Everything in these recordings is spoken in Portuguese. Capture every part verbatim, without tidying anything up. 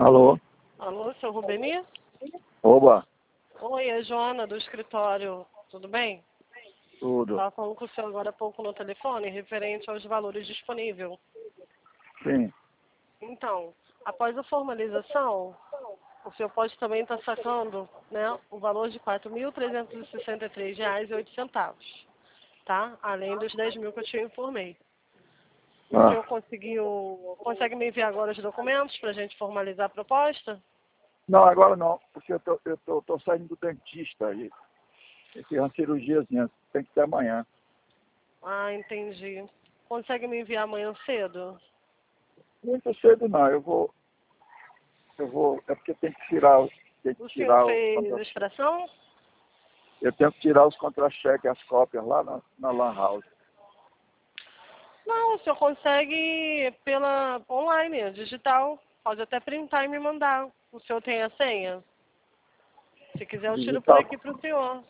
Alô? Alô, seu Rubeni? Oba, Oi, é Joana do escritório. Tudo bem? tudo. Estava falando com o senhor agora há pouco no telefone, referente aos valores disponíveis. Sim. Então, após a formalização, o senhor pode também estar sacando, né, o valor de quatro mil trezentos e sessenta e três reais e oito centavos, tá? Além dos dez mil que eu te informei. O Ah, senhor conseguiu, consegue me enviar agora os documentos para a gente formalizar a proposta? não, agora não, porque eu tô, eu tô, tô saindo do dentista e eu fiz uma cirurgiazinha, tem que ser amanhã. Ah, entendi. Consegue me enviar amanhã cedo? Muito cedo não, eu vou, eu vou, é porque tem que tirar, os- tem que O senhor tirar os fez contra, extração? eu tenho que tirar os contra-cheques, as cópias lá na, na Lan House. Não, o senhor consegue pela online, digital. Pode até printar e me mandar. O senhor tem a senha? Se quiser, eu tiro por Digital, aqui para o senhor.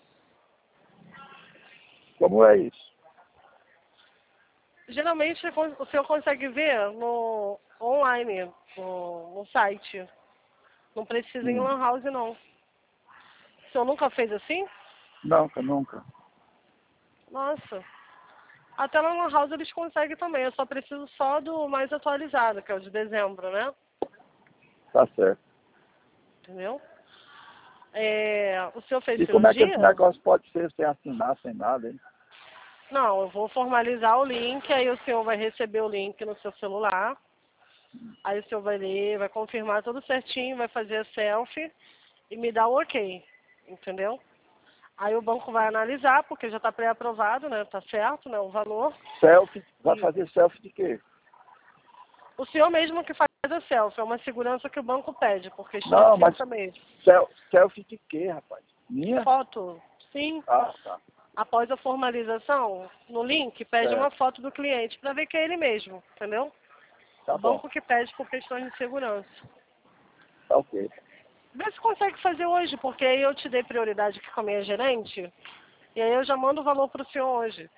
como é isso? Geralmente, o senhor consegue ver no online, no, no site. Não precisa ir em Hum, lan house, não. O senhor nunca fez assim? nunca, nunca. Nossa. Até na lan house eles conseguem também. Eu só preciso só do mais atualizado, que é o de dezembro, né? Tá certo. Entendeu? É, o senhor fez E como é que esse cirurgia? negócio pode ser sem assinar, sem nada, hein? Não, eu vou formalizar o link, aí o senhor vai receber o link no seu celular. Aí o senhor vai ler, vai confirmar tudo certinho, vai fazer a selfie e me dá o ok, entendeu? Aí o banco vai analisar, porque já está pré-aprovado, né? Tá certo, né? O valor. Selfie, vai E fazer selfie de quê? o senhor mesmo que faz a selfie, é uma segurança que o banco pede, por questão de Não, mas segurança mesmo. sel, selfie de quê, rapaz? Minha? Foto, sim. Ah, tá. Após a formalização, no link, pede uma Certo. foto do cliente para ver que é ele mesmo, entendeu? Tá O bom. banco que pede por questões de segurança. Tá ok. Vê se consegue fazer hoje, porque aí eu te dei prioridade aqui com a minha gerente, e aí eu já mando o valor para o senhor hoje.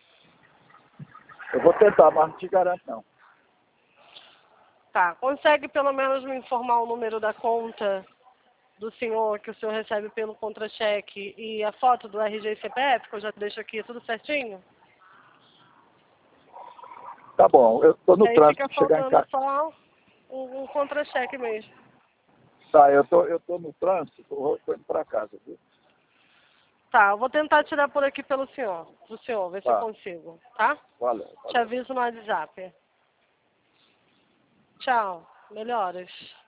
Eu vou tentar, mas não te garanto não. Tá, consegue pelo menos me informar o número da conta do senhor, que o senhor recebe pelo contra-cheque, e a foto do R G e C P F, que eu já deixo aqui tudo certinho? Tá bom, eu tô E no aí fica trânsito, chegar em faltando casa. só um, um contra-cheque mesmo. Tá, eu tô, eu tô no trânsito, tô, tô indo pra casa, viu? Tá, eu vou tentar tirar por aqui pelo senhor, pro senhor, ver se eu Tá, consigo, tá? valeu, Te valeu. aviso no WhatsApp. Tchau, melhoras.